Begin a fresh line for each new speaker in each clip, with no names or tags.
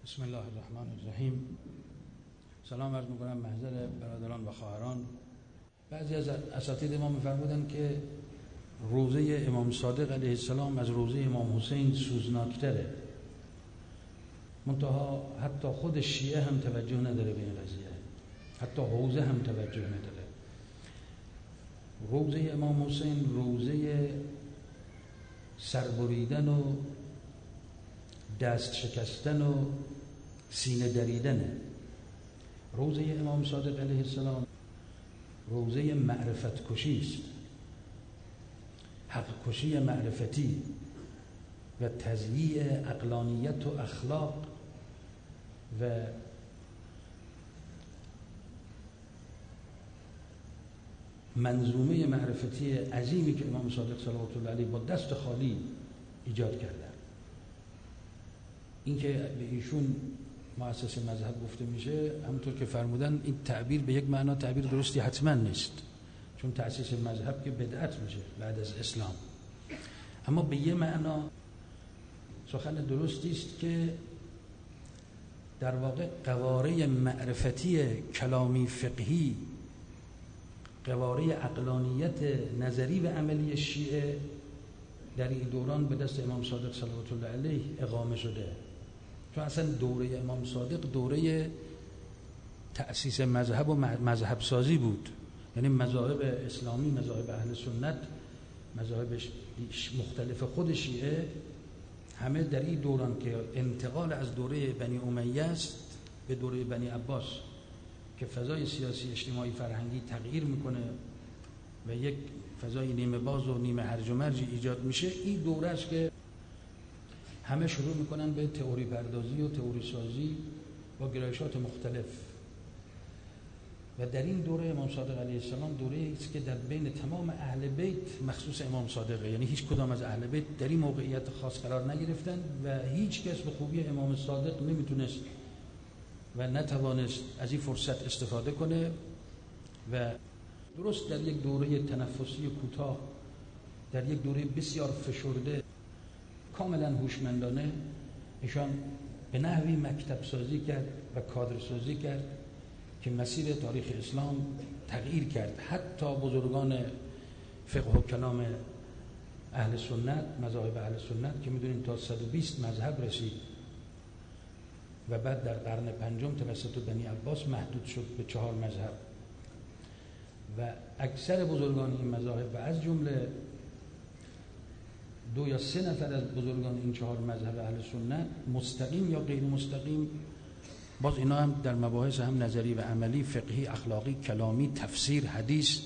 بسم الله الرحمن الرحیم. سلام عرض می‌کنم محضر برادران و خواهران. بعضی از اساتید ما می‌فرمودند که روزه امام صادق علیه السلام از روزه امام حسین سوزناکتره. منتها حتی خود شیعه هم توجه نداره به این قضیه، حتی حوزه هم توجه نداره. روزه امام حسین روزه سربریدن و دست شکستن و سینه دریدنه. روزه امام صادق علیه السلام روزه معرفت کشی است، حق کشی معرفتی و تضییع عقلانیت و اخلاق و منظومه معرفتی عظیمی که امام صادق صلوات الله علیه با دست خالی ایجاد کردن. این که به ایشون مؤسس مذهب گفته میشه، همونطور که فرمودن این تعبیر به یک معنا تعبیر درستی حتما نیست، چون تأسیس مذهب که بدعت میشه بعد از اسلام. اما به یه معنا سخن درستی است که در واقع قواره معرفتی کلامی فقهی، قواره عقلانیت نظری و عملی شیعه در این دوران به دست امام صادق صلوات الله علیه اقامه شده. چون اصلا دوره امام صادق دوره تأسیس مذهب و مذهب سازی بود. یعنی مذاهب اسلامی، مذاهب اهل سنت، مذاهب مختلف خود شیعه همه در این دوران که انتقال از دوره بنی امیه است به دوره بنی عباس که فضای سیاسی، اجتماعی، فرهنگی تغییر میکنه و یک فضای نیمه باز و نیمه هرج و مرج ایجاد میشه، این دوره است که همه شروع میکنن به تئوری پردازی و تئوری سازی با گرایشات مختلف. و در این دوره امام صادق علیه السلام دوره است که در بین تمام اهل بیت مخصوص امام صادقه، یعنی هیچ کدام از اهل بیت در این موقعیت خاص قرار نگرفتن و هیچ کس به خوبی امام صادق نمیتونست و نتوانست از این فرصت استفاده کنه. و درست در یک دوره تنفسی کوتاه، در یک دوره بسیار فشرده، کاملا هوشمندانه ایشان به نحوی مکتب سازی کرد و کادر سازی کرد که مسیر تاریخ اسلام تغییر کرد. حتی بزرگان فقه و کلام اهل سنت، مذاهب اهل سنت که میدونیم تا 120 مذهب رسید و بعد در قرن پنجم توسط بنی عباس محدود شد به 4 مذهب و اکثر بزرگان این مذاهب و از جمله 2 یا 3 نفر از بزرگان این 4 مذهب اهل سنت مستقیم یا غیر مستقیم، باز اینا هم در مباحث هم نظری و عملی، فقهی، اخلاقی، کلامی، تفسیر، حدیث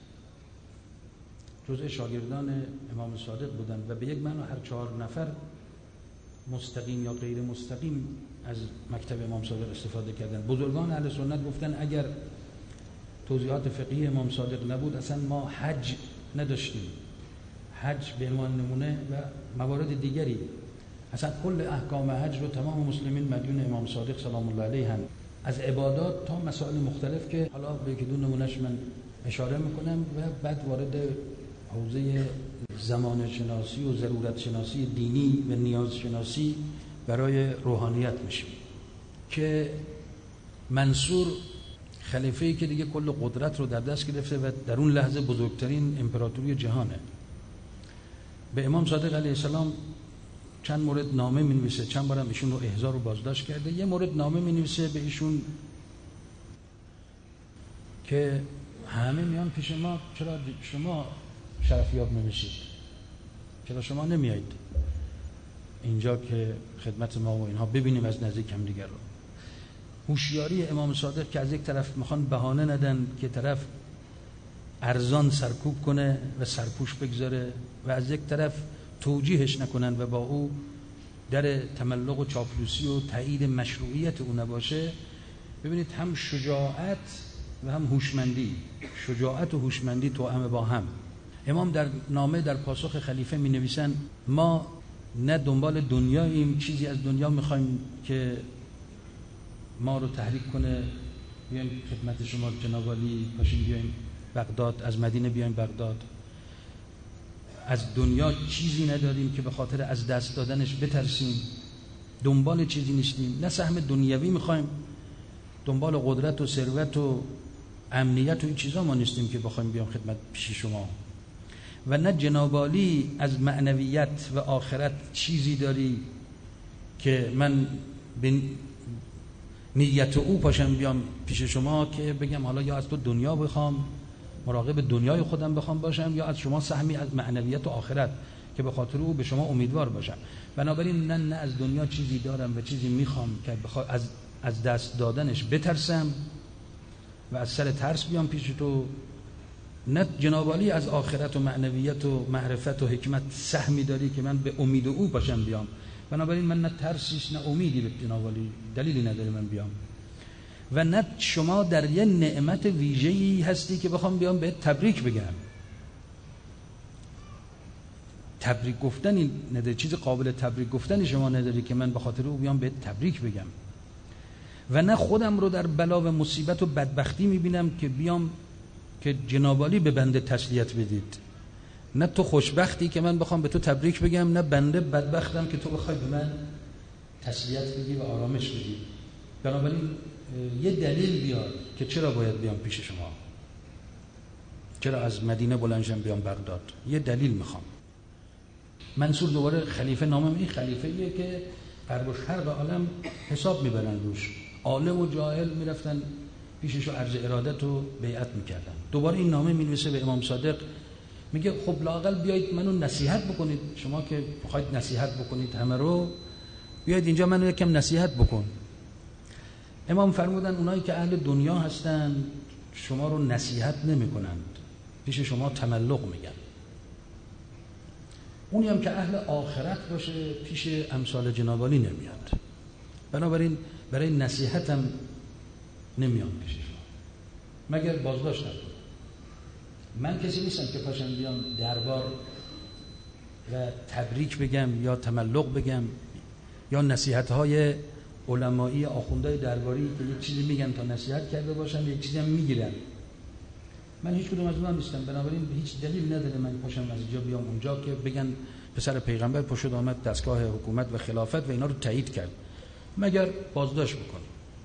جزء شاگردان امام صادق بودند و به یک معنا هر 4 نفر مستقیم یا غیر مستقیم از مکتب امام صادق استفاده کردند. بزرگان اهل سنت گفتن اگر توضیحات فقهی امام صادق نبود اصلا ما حج نداشتیم، حج به عنوان نمونه و موارد دیگری، اصلا کل احکام حج رو تمام مسلمین مدیون امام صادق سلام الله علیه هم، از عبادات تا مسائل مختلف که حالا به یکی دو نمونهش من اشاره میکنم و بعد وارد حوزه زمان شناسی و ضرورت شناسی دینی و نیاز شناسی برای روحانیت میشیم که منصور خلیفه‌ای که دیگه کل قدرت رو در دست گرفته و در اون لحظه بزرگترین امپراتوری جهانه، به امام صادق علیه السلام چند مورد نامه می‌نویسه، چند بارم ایشون رو احضار و بازداشت کرده. یه مورد نامه می‌نویسه به ایشون که همه میان پیش ما، چرا شما شرفیاب نمیشید؟ چرا شما نمیایید اینجا که خدمت ما و اینها ببینیم از نزدیک هم دیگر رو؟ هوشیاری امام صادق که از یک طرف میخوان بهانه ندن که طرف ارزان سرکوب کنه و سرپوش بگذاره و از یک طرف توجیهش نکنن و با او در تملق و چاپلوسی و تایید مشروعیت او نباشه. ببینید هم شجاعت و هم هوشمندی، شجاعت و هوشمندی توأم با هم. امام در نامه در پاسخ خلیفه می نویسن ما نه دنبال دنیاییم، چیزی از دنیا میخوایم که ما رو تحریک کنه بیایم خدمت شما جناب عالی، پاشیم بیایم بغداد، از مدینه بیایم بغداد. از دنیا چیزی نداریم که به خاطر از دست دادنش بترسیم. دنبال چیزی نیستیم، نه سهم دنیوی میخوایم، دنبال قدرت و ثروت و امنیت و این چیزا ما نیستیم که بخوایم بیام خدمت پیش شما. و نه جناب عالی از معنویت و آخرت چیزی داری که من به نیت او پاشم بیام پیش شما که بگم حالا یا از تو دنیا بخوام، مراقب دنیای خودم بخوام باشم، یا از شما سهمی از معنویت و آخرت که به خاطر او به شما امیدوار باشم. بنابراین نه از دنیا چیزی دارم و چیزی میخوام که از دست دادنش بترسم و از سر ترس بیام پیش تو، نه جناب عالی از آخرت و معنویت و معرفت و حکمت سهمی داری که من به امید او باشم بیام. بنابراین من نه ترسیش نه امیدی به جناب عالی دلیلی نداره من بیام. و نه شما در یه نعمت ویژه‌ای هستی که بخوام بیام به تبریک بگم. تبریک گفتنی نداری، چیز قابل تبریک گفتنی شما نداری که من به خاطر او بیام به تبریک بگم. و نه خودم رو در بلا و مصیبت و بدبختی میبینم که بیام که جناب عالی به بنده تسلیت بدید. نه تو خوشبختی که من بخوام به تو تبریک بگم، نه بنده بدبختم که تو بخوای به من تسلیت بدی و آرامش بدی. بنابراین یه دلیل بیار که چرا باید بیام پیش شما، چرا از مدینه بلندشم بیام بغداد. یه دلیل میخوام. منصور دوباره خلیفه نامم، این خلیفه‌ایه که غرب و شرق عالم حساب میبرن روش، عالم و جاهل میرفتن پیشش و عرض ارادت و بیعت میکردن. دوباره این نامه مینویسه به امام صادق، میگه خب لااقل بیایید منو نصیحت بکنید، شما که بخواید نصیحت بکنید همه رو، بیایید اینجا منو یکم نصیحت بکن. امام فرمودن اونایی که اهل دنیا هستن شما رو نصیحت نمیکنند، پیش شما تملق میگن. اونی هم که اهل آخرت باشه پیش امثال جناب عالی نمیاد. بنابراین برای نصیحتم نمیام پیش شما مگر بازداشت نکنم. من کسی نیستم که پاشم بیام دربار و تبریک بگم یا تملق بگم یا نصیحت‌های علمایی آخوندهای درباری که یک چیزی میگن تا نصیحت کرده باشم، یک چیزی هم میگیرن. من هیچ کدوم از اونها نیستم. بنابراین هیچ دلیل نداره من پاشم از اینجا بیام اونجا که بگن پسر پیغمبر پاشد آمد دستگاه حکومت و خلافت و اینا رو تایید کرد، مگر بازداشت بکنیم.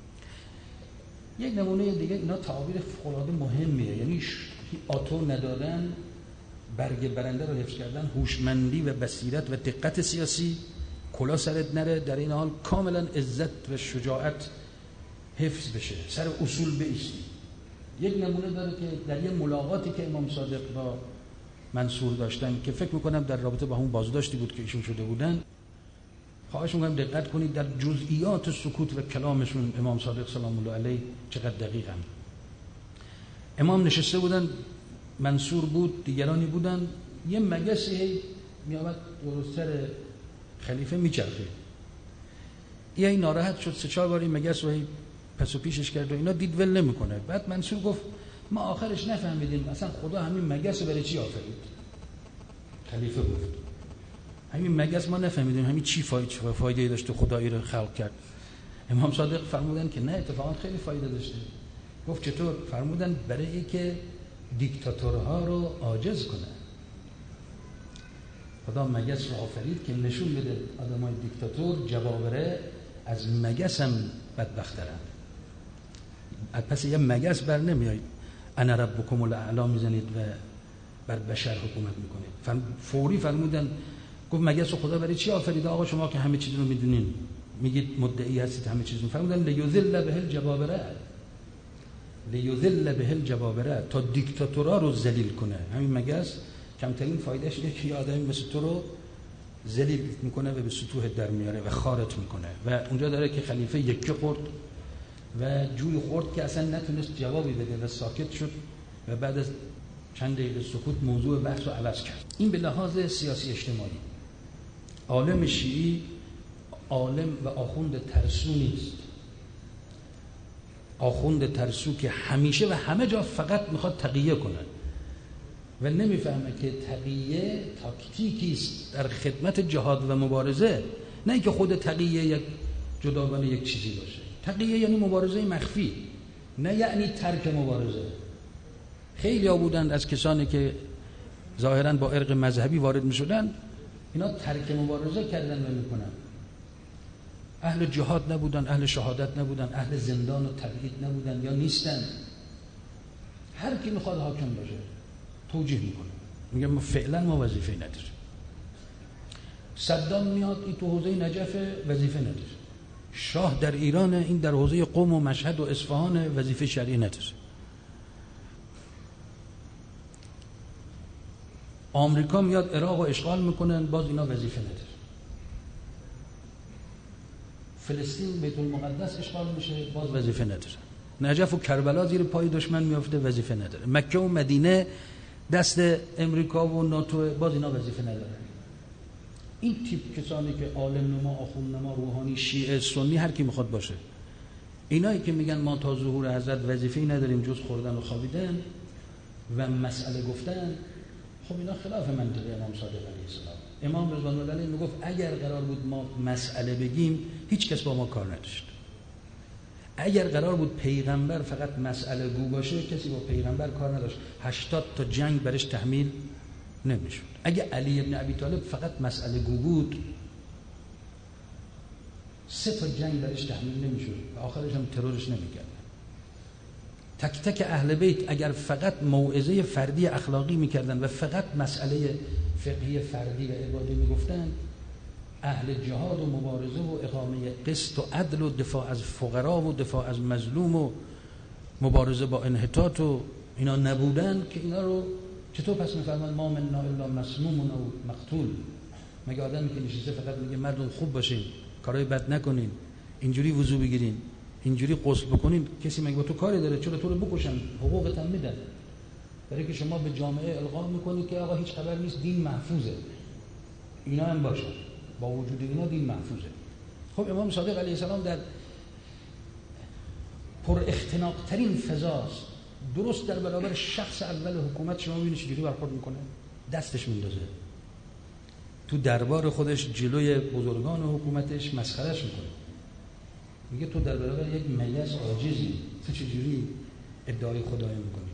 یک نمونه دیگه، اینا تعابیر فوق‌العاده مهمیه، یعنی آتو ندادن، برگ برنده رو حفظ کردن، هوشمندی و بصیرت و دقت سیاسی، کلا سرت نره، در این حال کاملا عزت و شجاعت حفظ بشه، سر اصول بایستی. یک نمونه داره که در یه ملاقاتی که امام صادق با منصور داشتن که فکر میکنم در رابطه با همون بازداشتی بود که ایشون شده بودن، خواهش میکنم دقت کنید در جزئیات سکوت و کلامشون امام صادق سلام الله علیه چقدر دقیقاً. امام نشسته بودن، منصور بود، دیگرانی بودن، یه مگسی میامد درست سر خلیفه میچرخه. این ناراحت شد، 3-4 بار این مگس رو پس و پیشش کرد و اینا، دید ول نمیکنه. بعد منصور گفت ما آخرش نفهمیدیم اصلا خدا همین مگس رو برای چی آفرید. خلیفه گفت همین مگس ما نفهمیدیم همین چی فایده داشته خدایی رو خلق کرد. امام صادق فرمودن که نه، اتفاقا خیلی فایده داشته. گفت چطور؟ فرمودن برای اینکه دیکتاتورها رو عاجز کنه. خدا مگس رو آفرید که نشون بده آدمای دیکتاتور جبابره از مگس هم بدبخترن. پس یه مگس بر نمیایید انا ربکم الاعلی میزنید و بر بشر حکومت میکنید. فوری فرمودن، گفت مگس رو خدا برای چی آفرید؟ آقا شما که همه چیز رو میدونین، میگید مدعی هستید همه چیز رو. فرمودن لیذل به الجبابره، لیذل به الجبابره، تا دیکتاتورها رو ذلیل کنه. همین مگس کمترین فایدهش اینه که آدمی مثل تو رو ذلیل میکنه و به سطوح در میاره و خارت میکنه. و اونجا داره که خلیفه یکی خورد و جوی خورد که اصلا نتونست جوابی بده و ساکت شد و بعد از چند دقیقه سکوت موضوع بحث رو عوض کرد. این به لحاظ سیاسی اجتماعی. عالم شیعی عالم و آخوند ترسو نیست. آخوند ترسو که همیشه و همه جا فقط میخواد تقیه کنه و نمیفهمه که تقیه تاکتیکی است در خدمت جهاد و مبارزه، نه اینکه خود تقیه یک جداگانه یک چیزی باشه. تقیه یعنی مبارزه مخفی، نه یعنی ترک مبارزه. خیلی ها بودند از کسانی که ظاهراً با ارق مذهبی وارد میشدن، اینا ترک مبارزه کردن و میکنن. اهل جهاد نبودن، اهل شهادت نبودن، اهل زندان و تبعید نبودن یا نیستن. هر کی میخواد حاکم باشه توجیه میکنه، میگه ما فعلا ما وظیفه نداریم. صدام میاد این تو حوزه نجف وظیفه نداره. شاه در ایران این در حوزه قم و مشهد و اصفهان وظیفه شرعی نداره. آمریکا میاد عراق و اشغال میکنن، باز اینا وظیفه نداره. فلسطین بیت المقدس اشغال میشه، باز وظیفه نداره. نجف و کربلا زیر پای دشمن میافته، وظیفه نداره. مکه و مدینه دست امریکا و ناتو، باز اینا وظیفه نداره. این تیپ کسانی که عالم نما، آخوند نما، روحانی، شیعه، سنی، هر کی میخواد باشه، اینایی که میگن ما تا ظهور حضرت وظیفه‌ای نداریم جز خوردن و خوابیدن و مسئله گفتن، خب اینا خلاف منطق امام صادق علیه السلام. امام رضوان الله علیه میگفت اگر قرار بود ما مسئله بگیم هیچ کس با ما کار نداشت. اگر قرار بود پیغمبر فقط مسئله گو باشه کسی با پیغمبر کار نداشت. 80 تا جنگ برش تحمیل نمیشد. اگه علی ابن ابی طالب فقط مسئله گو بود 3 تا جنگ برش تحمیل نمیشد و آخرش هم ترورش نمیکرد. تک تک اهل بیت اگر فقط موعظه فردی اخلاقی میکردن و فقط مسئله فقهی فردی و عبادی میگفتن، اهل جهاد و مبارزه و اقامه قسط و عدل و دفاع از فقرا و دفاع از مظلوم و مبارزه با انحطاط و اینا نبودن که اینا رو چطور پس میفرمان ما منا الا مسموم و مقتول؟ مگه آدمی که نشسته فقط میگه مردم خوب باشین، کارهای بد نکنین، اینجوری وضو بگیرین، اینجوری غسل بکنین، کسی مگه با تو کاری داره؟ چرا تو رو بکشن؟ حقوقت هم میدن. برای که شما به جامعه القا میکنید که آقا هیچ خبر نیست، دین محفوظه. اینا هم باشه، با وجود اینا دین محفوظه. خب امام صادق علیه السلام در پر اختناق ترین فضاست، درست در برابر شخص اول حکومت شما میبینید چجوری برخورد میکنه، دستش میندازه تو دربار خودش، جلوی بزرگان حکومتش مسخرهش میکنه، میگه تو در برابر یک ملیس عاجزی، تو چجوری ادعای خدایی میکنی؟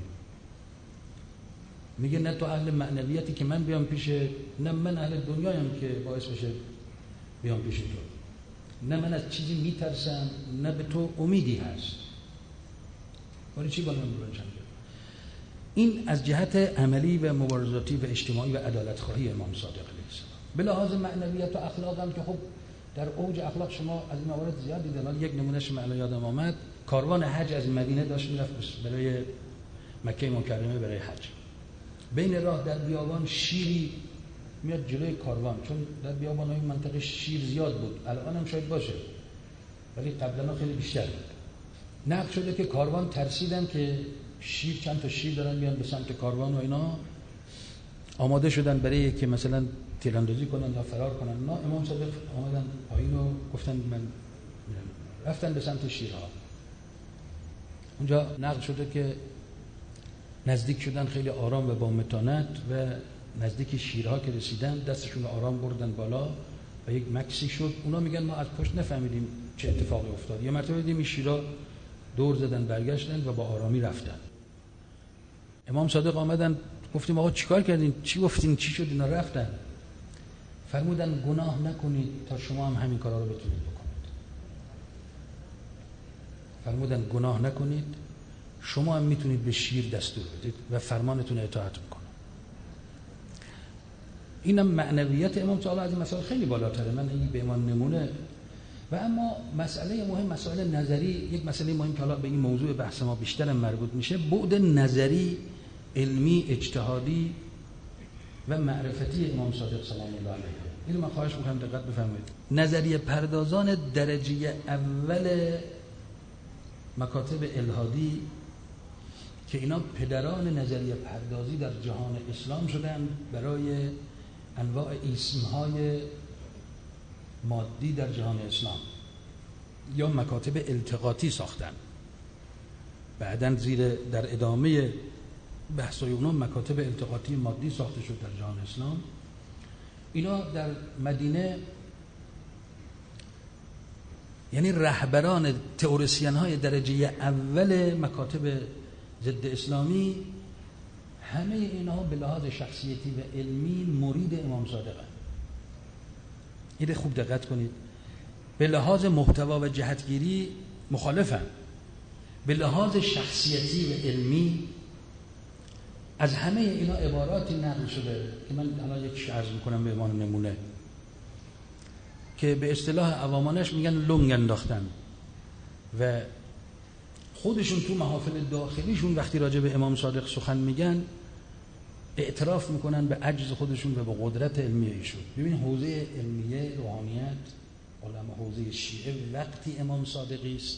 میگه نه تو اهل معنویتی که من بیام پیش، نه من اهل دنیایم که باعث بشه بیام پیش تو، نه من از چیزی میترسم، نه به تو امیدی هست. ولی چی بالا من برنجم؟ این از جهت عملی و مبارزاتی و اجتماعی و عدالت خواهی امام صادق علیه السلام. به لحاظ معنویت و اخلاق هم که خب در اوج اخلاق شما از این موارد زیاد دیدن. یک نمونهش من یادم آمد، کاروان حج از مدینه داشت میرفت برای مکه مکرمه برای حج. بین راه در بیابان شیری میاد جلوی کاروان، چون در بیابان های منطقه شیر زیاد بود، الان هم شاید باشه ولی قبلا خیلی بیشتر بود. نقل شده که کاروان ترسیدن که شیر، چند تا شیر دارن میان به سمت کاروان و اینا آماده شدن برای که مثلا تیراندازی کنن یا فرار کنن. نه، امام صادق آمدن پایین و گفتن من میرم، رفتن به سمت شیرها. اونجا نقل شده که نزدیک شدن خیلی آرام و با متانت و نزدیک شیرها که رسیدن دستشون آرام بردن بالا و یک مکسی شد. اونا میگن ما از پشت نفهمیدیم چه اتفاقی افتاد. یه مرتبه دیدیم این شیرها دور زدن برگشتن و با آرامی رفتن. امام صادق آمدن گفتیم آقا چیکار کردین؟ چی گفتین؟ چی شد؟ اینا رفتن. فرمودن گناه نکنید تا شما هم همین کارا رو بتونید بکنید. فرمودن گناه نکنید شما هم میتونید به شیر دستور بدید و فرمانتون اطاعت میکنه. اینم معنویت امام تعالی از این مسائل خیلی بالاتره. من این به عنوان نمونه. و اما مسئله مهم، مسائل نظری، یک مسئله مهم که حالا به این موضوع بحث ما بیشتر مربوط میشه، بعد نظری، علمی، اجتهادی و معرفتی امام صادق سلام الله علیه. اینو من خواهش میکنم دقت بفرمایید. نظریه پردازان درجه اول مکاتب الهادی که اینا پدران نظریه پردازی در جهان اسلام شدن، برای انواع اسمهای مادی در جهان اسلام یا مکاتب التقاطی ساختن. بعداً در ادامه بحث‌های اونا مکاتب التقاطی مادی ساخته شد در جهان اسلام. اینا در مدینه، یعنی رهبران تئوریسین‌های درجه اول مکاتب ضد اسلامی، همه اینها به لحاظ شخصیتی و علمی مرید امام صادق هستند. این خوب دقت کنید. به لحاظ محتوا و جهتگیری مخالفم، به لحاظ شخصیتی و علمی از همه اینا عباراتی نقل شده که من الان یک عرض میکنم به عنوان نمونه، که به اصطلاح عوامانش میگن لنگ انداختن و خودشون تو محافل داخلیشون وقتی راجع به امام صادق سخن میگن اعتراف میکنن به عجز خودشون و به قدرت علمی ایشون. ببین حوزه علمیه روحانیت، علما حوزه شیعه وقتی امام صادقی است،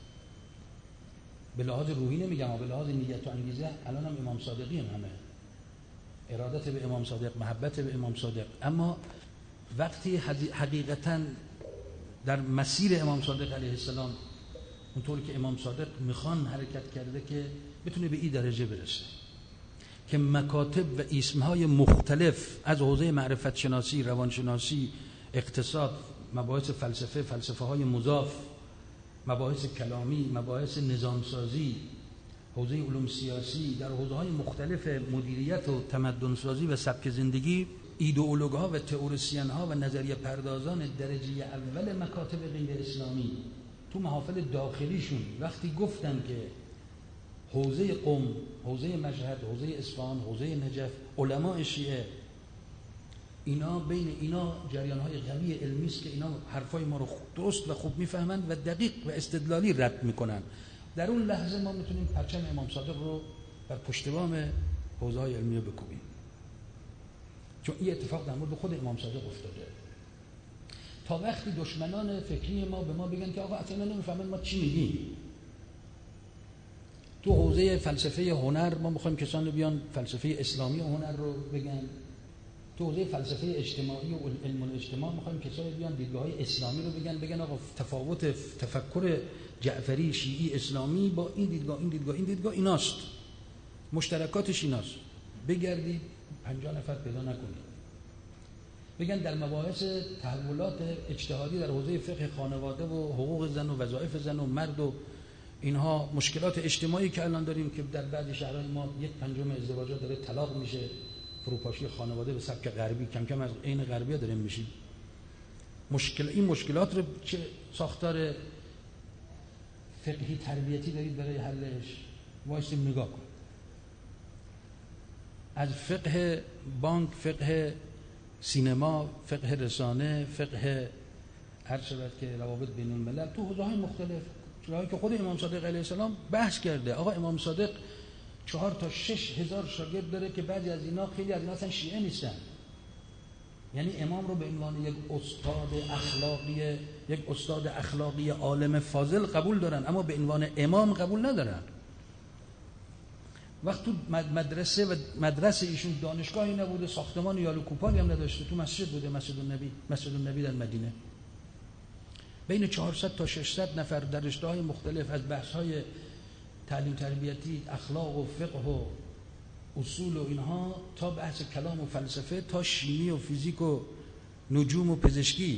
به لحاظ روحی نمیگم اما به لحاظ نیت و انگیزه الان هم امام صادقی هم همه ارادت به امام صادق، محبت به امام صادق. اما وقتی حقیقتا در مسیر امام صادق علیه السلام اونطور که امام صادق میخوان حرکت کرده که بتونه به این درجه برسه که مکاتب و اسمهای مختلف از حوزه معرفت شناسی، روانشناسی، اقتصاد، مباحث فلسفه های مضاف، مباحث کلامی، مباحث نظامسازی، حوزه علوم سیاسی، در حوزه های مختلف مدیریت و تمدن سازی و سبک زندگی، ایدئولوگ ها و تئوریسین ها و نظریه پردازان درجه اول مکاتب غیر اسلامی تو محافل داخلیشون وقتی گفتن که حوزه قم، حوزه مشهد، حوزه اصفهان، حوزه نجف، علماء شیعه، اینا بین اینا جریان‌های قوی علمی است که اینا حرفای ما رو درست و خوب میفهمند و دقیق و استدلالی رد میکنن. در اون لحظه ما میتونیم پرچم امام صادق رو بر پشت بام حوزه‌های علمیه بکوبیم، چون این اتفاق در مورد خود امام صادق افتاده. تا وقتی دشمنان فکری ما به ما بگن که آقا اصلا نمیفهمن ما چی میگیم. تو حوزه فلسفه هنر ما میخوایم کسانی بیان فلسفه اسلامی هنر رو بگن، تو حوزه فلسفه اجتماعی و علم الاجتماع میخوایم کسانی بیان دیدگاه‌های اسلامی رو بگن آقا تفاوت تفکر جعفری شیعی اسلامی با این دیدگاه ایناست، مشترکاتش ایناست. بگردید 50 نفر پیدا نکنید بگن در مباحث تحولات اجتهادی در حوزه فقه خانواده و حقوق زن و وظایف زن و مرد و اینها، مشکلات اجتماعی که الان داریم که در بعضی شهرهای ما 1/5 ازدواجات داره طلاق میشه، فروپاشی خانواده به سبک غربی، کم کم از عین غربی‌ها داریم میشیم. این مشکلات رو چه ساختار فقهی تربیتی دارید برای حلش؟ وایسیم نگاه کن. از فقه بانک، فقه سینما، فقه رسانه، فقه هر شود که روابط بین الملل، تو حوزه‌های مختلف جایی که خود امام صادق علیه السلام بحث کرده. آقا امام صادق 4 تا 6 هزار شاگرد داره که بعضی از اینا خیلی از اینا اصلا شیعه نیستن. یعنی امام رو به عنوان یک استاد اخلاقی عالم فاضل قبول دارن، اما به عنوان امام قبول ندارن. وقت تو مدرسه ایشون دانشگاهی نبوده، ساختمان یالو کوپالی هم نداشته، تو مسجد بوده، مسجد النبی در مدینه. بین 400 تا 600 نفر در رشته‌های مختلف از بحث‌های تعلیم تربیتی، اخلاق و فقه و اصول و اینها تا بحث کلام و فلسفه تا شیمی و فیزیک و نجوم و پزشکی،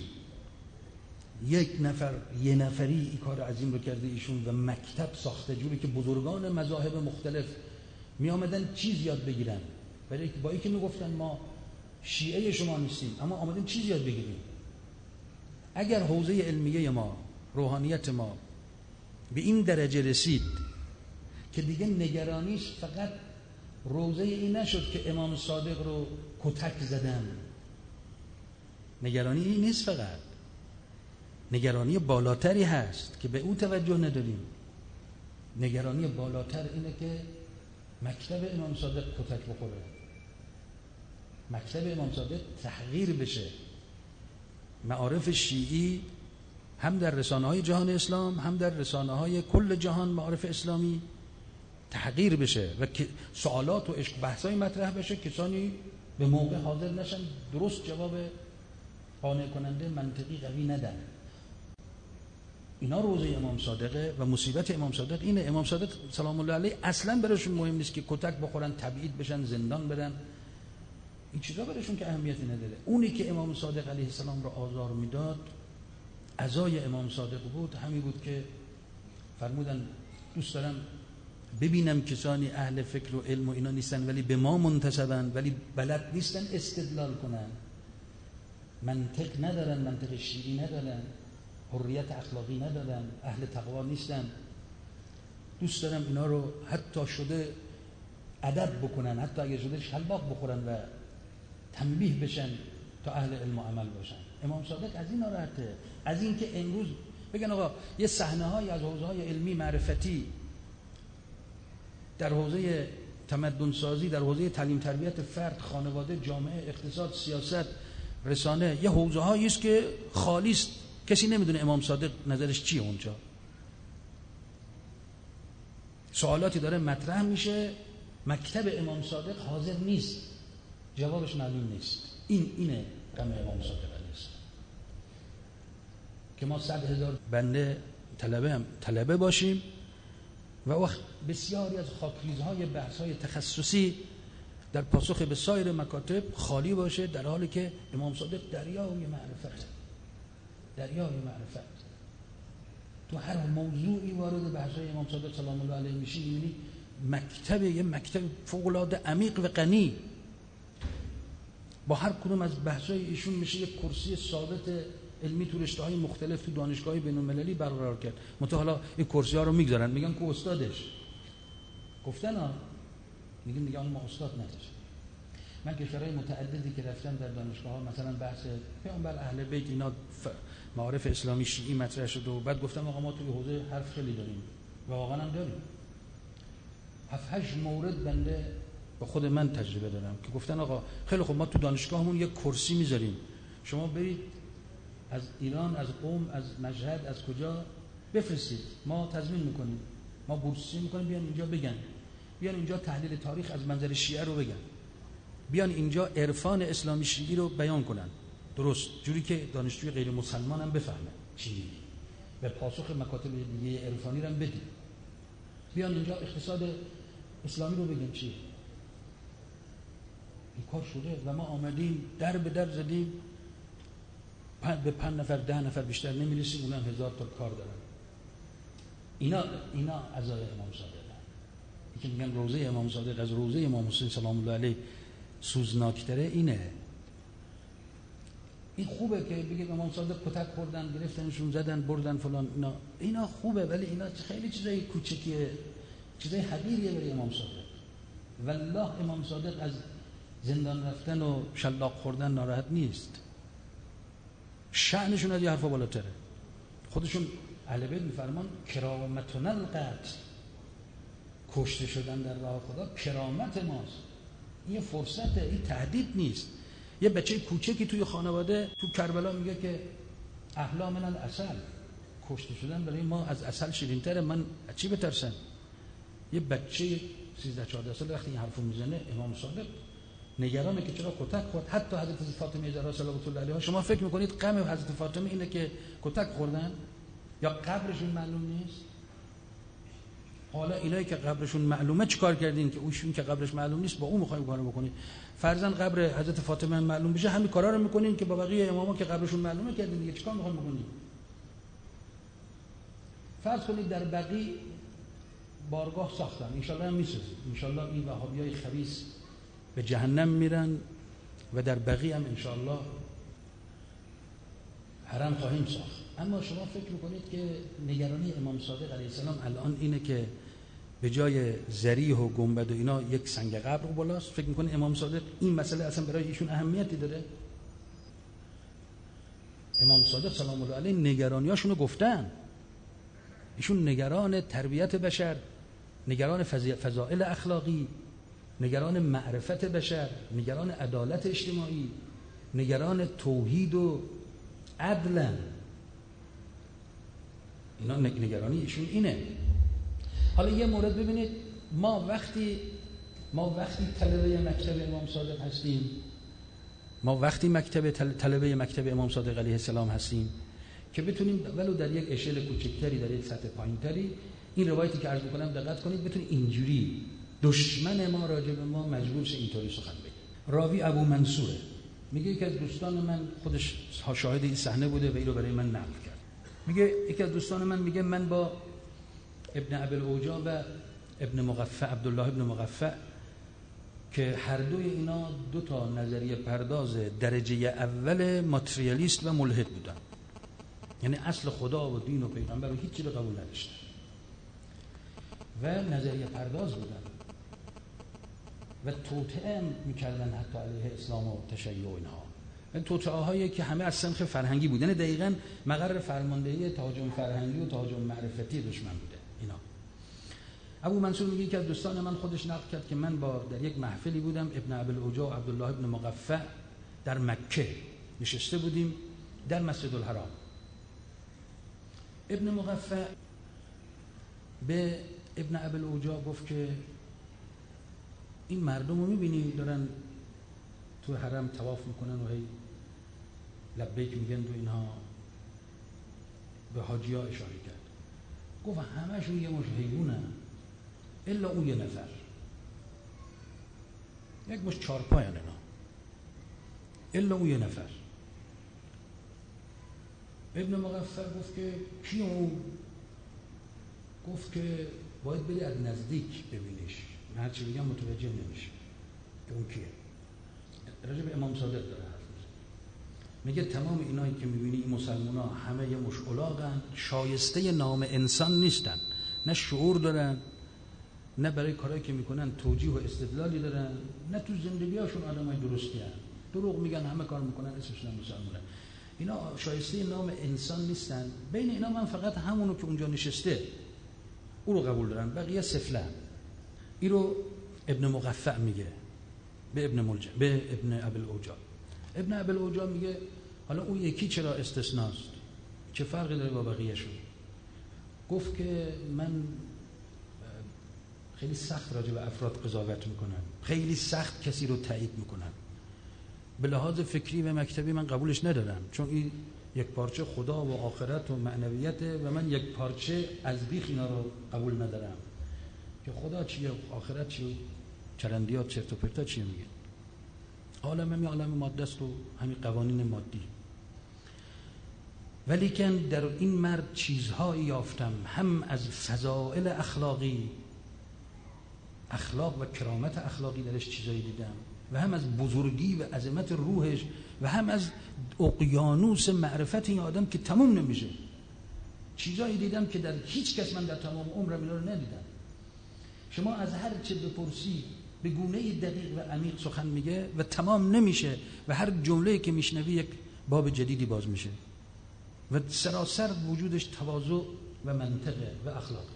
یه نفری این کار عظیم رو کرده ایشون و مکتب ساخته، جوری که بزرگان مذاهب مختلف می آمدن چیز یاد بگیرن، با اینکه می گفتن ما شیعه شما نیستیم اما آمدن چیز یاد بگیریم. اگر حوزه علمیه ما، روحانیت ما به این درجه رسید که دیگه نگرانیش فقط روزه این نشد که امام صادق رو کتک زدن، نگرانی این نیست، فقط نگرانی بالاتری هست که به اون توجه نداریم. نگرانی بالاتر اینه که مکتب امام صادق کتک بخوره، مکتب امام صادق تحقیر بشه، معارف شیعی هم در رسانه‌های جهان اسلام هم در رسانه‌های کل جهان معارف اسلامی تحقیر بشه و سوالات و بحث‌های مطرح بشه، کسانی به موقع حاضر نشن درست جواب قانع کننده منطقی قوی ندن. اینا روزه امام صادقه و مصیبت امام صادق اینه. امام صادق سلام الله علیه اصلا براشون مهم نیست که کتک بخورن، تبعید بشن، زندان برن، این چیزا براشون که اهمیتی نداره. اونی که امام صادق علیه السلام رو آزار میداد، عزای امام صادق بود، همین بود که فرمودن دوست دارم ببینم کسانی اهل فکر و علم و اینا نیستن ولی به ما منتسبن، ولی بلد نیستن استدلال کنن، منطق ندارن، منطق شیعی ندارن، حریت اخلاقی ندادن، اهل تقوا نیستن. دوست دارم اینا رو حتی شده ادب بکنن، حتی اگه شده شلاق بخورن و تنبیه بشن تا اهل علم و عمل باشن. امام صادق از این ناراحته، از این که امروز بگن آقا یه صحنه‌هایی از حوزه‌های علمی معرفتی در حوزه تمدن سازی، در حوزه تعلیم تربیت فرد، خانواده، جامعه، اقتصاد، سیاست، رسانه، یه حوزه‌هایی است که خالی است، کسی نمیدونه امام صادق نظرش چیه اونجا. سوالاتی داره مطرح میشه، مکتب امام صادق حاضر نیست، جوابش معلوم نیست. اینه غم امام صادق علیه السلام، که ما 100,000 بنده طلبه باشیم و وقت بسیاری از خاکریزهای بحث‌های تخصصی در پاسخ به سایر مکاتب خالی باشه، در حالی که امام صادق دریای معرفت، دریای معرفت. تو هر موضوعی وارد بحث‌های امام صادق سلام الله علیه میشی، می‌بینی یه مکتب فوق‌العاده عمیق و غنی. با هر کدوم از بحث‌های ایشون میشه یک کرسی ثابت علمی تو رشته‌های مختلف تو دانشگاه‌های بین‌المللی برقرار کرد. منتها حالا این کرسی‌ها رو میگذارن، میگن که استادش گفتن میگن ما استاد نداشتیم. من کشورهای متعددی که رفتم در دانشگاه‌ها، مثلا بحث پیامبر، اهل بیت، اینا معارف اسلامی شیعی مطرح شد و بعد گفتم آقا ما توی حوزه حرف خیلی داریم و واقعا هم داریم. 7-8 مورد بنده با خود من تجربه دارم که گفتن آقا خیلی خوب ما تو دانشگاهمون یک کرسی میذاریم، شما برید از ایران، از قم، از مشهد، از کجا بفرستید، ما تضمین میکنیم، ما بورسیه میکنیم، بیان اینجا بگن، بیان اینجا تحلیل تاریخ از منظر شیعه رو بگن، بیان اینجا عرفان اسلامی شیعی رو بیان کنن، درست جوری که دانشجوی غیر مسلمان هم بفهمه چی میگی و پاسخ مکاتب دیگه عرفانی رو هم بدید. بیان اینجا اقتصاد اسلامی رو بگن چیه. این کار شده و ما آمدیم در به در زدیم، به 5 نفر 10 نفر بیشتر نمیرسیم، اونم 1000 تا کار دارن. اینا عزای امام صادق. این که میگن روزه امام صادق از روزه امام حسین سلام الله علیه سوزناکتره اینه. این خوبه که بگید امام صادق کتک خوردن، گرفتنشون، زدن، بردن فلان، اینا خوبه، ولی اینا خیلی چیزای کوچیکیه، چیزای حقیریه برای امام صادق. والله امام صادق از زندان رفتن و شلاق خوردن ناراحت نیست، شأنشون از یه حرفا بالاتره. خودشون اهل بیت میفرمان کرامتنا القتل، کشته شدن در راه خدا کرامت ماست. این فرصته، این تهدید نیست. یه بچه کوچکی توی خانواده تو کربلا میگه که احلا من العسل، کشته شدن برای ما از عسل شیرین‌تره، من از چی بترسم؟ یه بچه 13-14 سال وقتی این حرفو میزنه، امام صادق نگرانه که چرا کتک خورد. حتی حضرت فاطمه زهرا صلوات الله علیها، شما فکر میکنید غم حضرت فاطمه اینه که کتک خوردن یا قبرشون معلوم نیست؟ حالا اینایی که قبرشون معلومه چیکار کردین که اوشون که قبرش معلوم نیست با اون میخوایم کارو بکنید؟ فرضاً قبر حضرت فاطمه معلوم بشه، همین کارا رو میکنین که با بقیه اماما که قبرشون معلومه کردین دیگه، چیکار میخوایم بکنید؟ فرض کنید در بقیع بارگاه ساختن، ان شاء الله هم میسازن، ان شاء الله این وهابیای خبیث به جهنم میرن و در بقیع هم ان شاء الله حرم خواهیم ساخت. اما شما فکر میکنید که نگرانی امام صادق علیه السلام الان اینه که به جای ذریح و گنبد و اینا یک سنگ قبر بالاست؟ فکر میکنید امام صادق این مسئله اصلا برای ایشون اهمیتی داره؟ امام صادق سلام الله علیه نگرانیاشونو گفتن. ایشون نگران تربیت بشر، نگران فضائل اخلاقی، نگران معرفت بشر، نگران عدالت اجتماعی، نگران توحید و عدل. اینا نگرانی ایشون اینه. حالا یه مورد ببینید، ما وقتی طلبه مکتب امام صادق هستیم، ما وقتی طلبه مکتب امام صادق علیه السلام هستیم که بتونیم ولو در یک اشل کوچکتری، در یک سطح پایینتری، این روایتی که عرض می‌کنم دقت کنید، بتونید اینجوری دشمن ما راجع به ما مجبور شه اینطوری سخن بگه. راوی ابو منصوره، میگه که از دوستان من، خودش شاهد این صحنه بوده و اینو برای من نقل کرد. میگه یکی از دوستان من میگه من با ابن ابی الاوجاع و ابن مغفع، عبدالله ابن مغفع، که هر دوی اینا 2 نظریه پرداز درجه اول ماتریالیست و ملحد بودن. یعنی اصل خدا و دین و پیغمبر و هیچی رو قبول نداشتن و نظریه پرداز بودن و توطئه میکردن حتی علیه اسلام و تشیع و اینها. این توطئه هایی که همه از سنخ فرهنگی بودن، دقیقاً مقر فرماندهی تهاجم فرهنگی و تهاجم معرفتی دشمن بوده اینا. ابو منصور میگه که از دوستان من خودش نقل کرد که من در یک محفلی بودم، ابن ابوالعوجا و عبدالله ابن مقفع در مکه نشسته بودیم در مسجد الحرام. ابن مقفع به ابن ابوالعوجا گفت که این مردم رو میبینی دارن تو حرم طواف میکنن و هی لبیک میگن و اینها. به حاجی ها اشاره کرد، گفت همه‌شون یه مش حیوانن الا اون یه نفر، یک مش چارپایان اینا، الا اون یه نفر. ابن مقفع گفت که کی اون؟ گفت که باید بری از نزدیک ببینیش، من هرچی بگم متوجه نمیشه که اون کیه. راجع به امام صادق داره حرف میزنه، میگه تمام اینایی که میبینی این مسلمان ها همه یه مش الاغن، شایسته نام انسان نیستن، نه شعور دارن، نه برای کارهایی که میکنن توجیه و استدلالی دارن، نه تو زندگی هاشون آدمای درستی هستن، دروغ میگن، همه کار میکنن اسمشون مسلمانه. اینا شایسته نام انسان نیستن. بین اینا من فقط همونو که اونجا نشسته او رو قبول دارم، بقیه سفلن. این رو ابن مقفع میگه به ابن ابوالعوجا. ابن ابوالعوجا میگه حالا اون یکی چرا استثناست، چه فرقی داره با بقیه شون؟ گفت که من خیلی سخت راجع به افراد قضاوت میکنم، خیلی سخت کسی رو تایید میکنم، به لحاظ فکری و مکتبی من قبولش ندارم، چون این یک پارچه خدا و آخرت و معنویته و من یک پارچه از بیخ اینا رو قبول ندارم که خدا چیه آخرت چیه، چرندیات چرت و پرتا چیه میگه. عالم همین عالم ماده است و همین قوانین مادی. ولیکن در این مرد چیزهایی یافتم، هم از فضائل اخلاقی، اخلاق و کرامت اخلاقی درش چیزایی دیدم، و هم از بزرگی و عظمت روحش، و هم از اقیانوس معرفت این آدم که تموم نمیشه. چیزایی دیدم که در هیچ کس من در تمام عمرم اینا رو ندیدم. شما از هر چه بپرسی به گونه دقیق و عمیق سخن میگه و تمام نمیشه و هر جمله‌ای که میشنوی یک باب جدیدی باز میشه و سراسر وجودش تواضع و منطقه و اخلاق.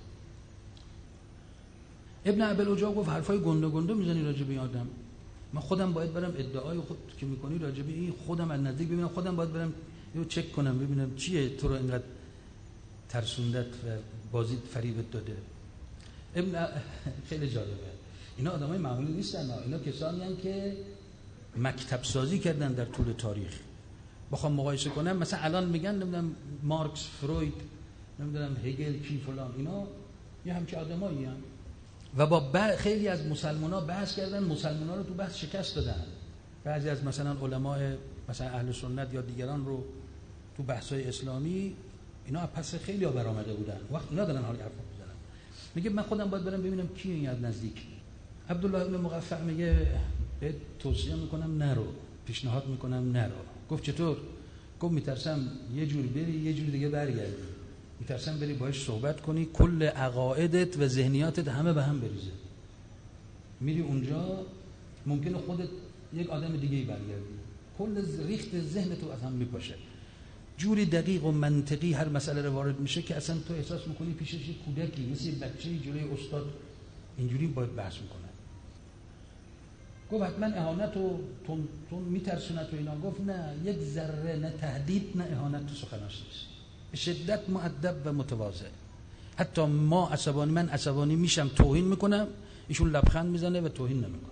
ابن ابوالعوجا گفت حرفای گنده گنده میزنی راجع به این آدم، من خودم باید برم ادعای خود که میکنی راجع به این خودم از نزدیک ببینم، خودم باید برم یه چک کنم ببینم چیه تو رو اینقدر ترسوندت و بازیت فریبت داده. خیلی جالبه، اینا آدمای معمولی نیستن، اینا کسانی هستند که مکتب سازی کردن در طول تاریخ. بخوام مقایسه کنم مثلا الان میگن نمیدونم مارکس، فروید، نمیدونم هگل، کی فلان، اینا یه همچین آدمایی هستند و با خیلی از مسلمان‌ها بحث کردن، مسلمان‌ها رو تو بحث شکست دادن. بعضی از مثلا علماء مثلا اهل سنت یا دیگران رو تو بحث‌های اسلامی اینا پس خیلی ها برآمده بودن، وقت اینا دارن حالی حرف می‌زنن. میگه من خودم باید برم ببینم کی این از نزدیک. عبدالله ابن مقفع میگه بهت توصیه میکنم نرو، پیشنهاد میکنم نرو. گفت چطور؟ گفت میترسم یه جور بری یه جور دیگه برگردی، میترسم بری باهاش صحبت کنی کل عقایدت و ذهنیاتت همه به هم بریزه، میری اونجا ممکنه خودت یک آدم دیگه‌ای برگردی، کل ریخت ذهنت رو از هم میپاشه. جوری دقیق و منطقی هر مسئله رو وارد میشه که اصلا تو احساس میکنی پیشش یه کودکی مثل بچه‌ای جلوی استاد اینجوری باید بحث میکنه. گفت حتما اهانت و تون میترسونه تو اینا. گفت نه، یک ذره نه تهدید نه اهانت تو سخناش نیست، به شدت مؤدب و متواضع. حتی من عصبانی میشم توهین میکنم، ایشون لبخند میزنه و توهین نمیکنه.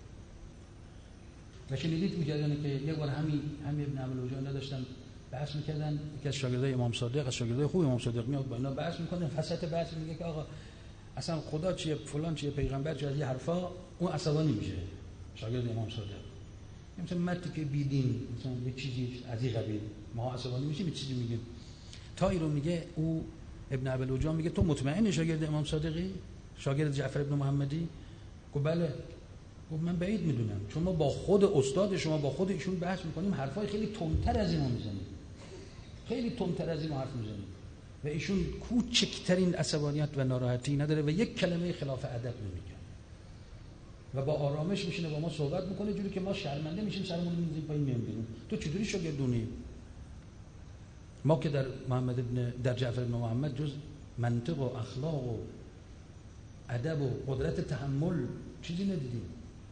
و شنیدید میگردن که یک بار همین ابن ابوالعوجا نداشتن بحث میکردن، یکی از شاگردای امام صادق، از شاگردای خوب امام صادق میاد با اینا بحث میکنه، وسط بحث میگه که آقا اصلا خدا چیه، فلان چیه، پیغمبر چیه، از این حرفا اون عصبانی میشه. شاگرد امام صادق مثلا مردی که بیدین مثلا یه چیزی از این قبیل، ما عصبانی میشیم یه چیزی میگیم. تا این رو میگه او ابن ابوالعوجا میگه تو مطمئنی شاگرد امام صادقی، شاگرد جعفر ابن محمدی؟ گفت بله. گفت من بعید میدونم، چون ما با خود استاد شما با خود ایشون بحث میکنیم، حرفای خیلی تندتر از اینو میزنیم، خیلی تندتر از این حرف میزنی و ایشون کوچکترین عصبانیت و ناراحتی نداره و یک کلمه خلاف ادب نمیگه و با آرامش میشینه با ما صحبت میکنه، جوری که ما شرمنده میشیم سرمون میذاریم پایین میایم بیرون. تو چطوری شاگردونی؟ ما که در جعفر بن محمد جز منطق و اخلاق و ادب و قدرت تحمل چیزی ندیدیم.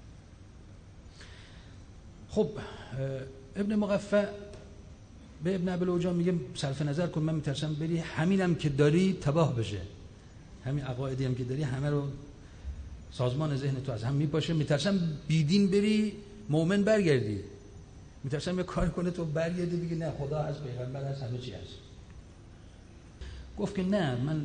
خب ابن مقفع به ابن ابوالعوجا میگه صرف نظر کن، من میترسم بری همینم که داری تباه بشه، همین عقایدی هم که داری همه رو سازمان ذهن تو از هم میپاشه، میترسم بیدین بری مؤمن برگردی، میترسم یه کار کنه تو برگردی بگی نه خدا هست، پیغمبر هست، همه چی هست. گفت که نه من